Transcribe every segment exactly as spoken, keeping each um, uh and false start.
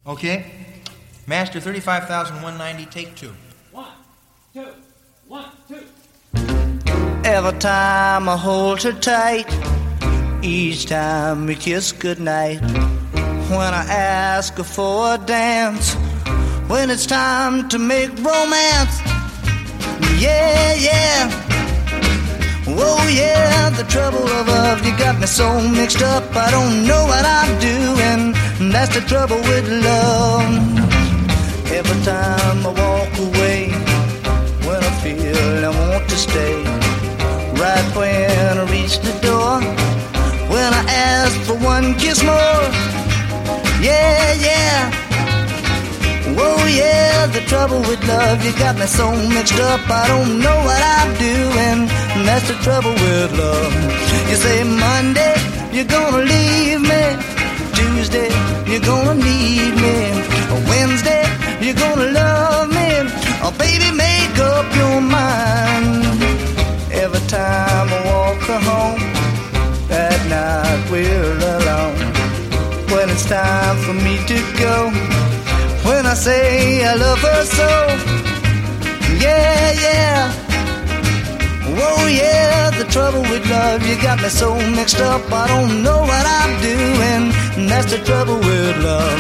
Okay. Master thirty-five thousand one hundred ninety, take two. One, two, one, two. Every time I hold her tight, each time we kiss goodnight. When I ask her for a dance, when it's time to make romance. Yeah, yeah. Oh yeah, the trouble of love, you got me so mixed up, I don't know what I'm doing. That's the trouble with love. Every time I walk away, when I feel I want to stay, right when I reach the door, when I ask for one kiss more. Yeah, yeah. Oh yeah, the trouble with love, you got me so mixed up, I don't know what I'm doing. That's the trouble with love. You say Monday, you're gonna leave me. Tuesday, you're gonna need me. Wednesday, you're gonna love me. Oh baby, make up your mind. Every time I walk her home, at night we're alone. When it's time for me to go, when I say I love her so, yeah, yeah. Oh yeah, the trouble with love, you got me so mixed up, I don't know what I'm doing. And that's the trouble with love.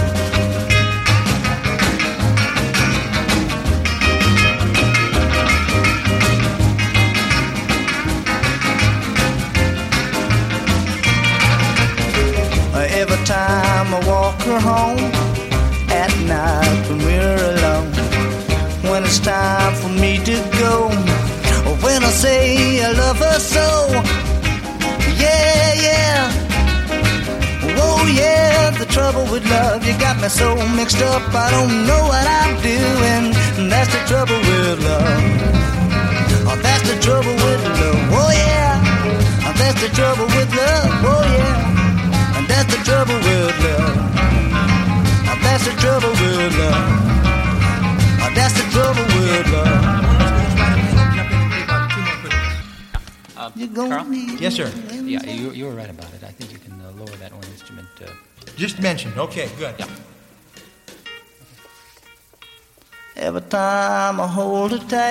Every time I walk her home, at night when we're alone, when it's time for me to go, or when I say I love her so, yeah, yeah. Oh yeah, the trouble with love, you got me so mixed up, I don't know what I'm doing. And that's the trouble with love. Oh, that's the trouble with love. Oh yeah, oh, that's the trouble with love. Oh yeah, and that's the trouble with love. That's the trouble with love. Oh, that's the trouble with love. Uh, You're gonna Carl? need Yes, sir. Yeah, you, you were right about it. I think you can uh, lower that horn instrument. Uh, Just mentioned. Okay, good. yeah. Every time I hold her tight.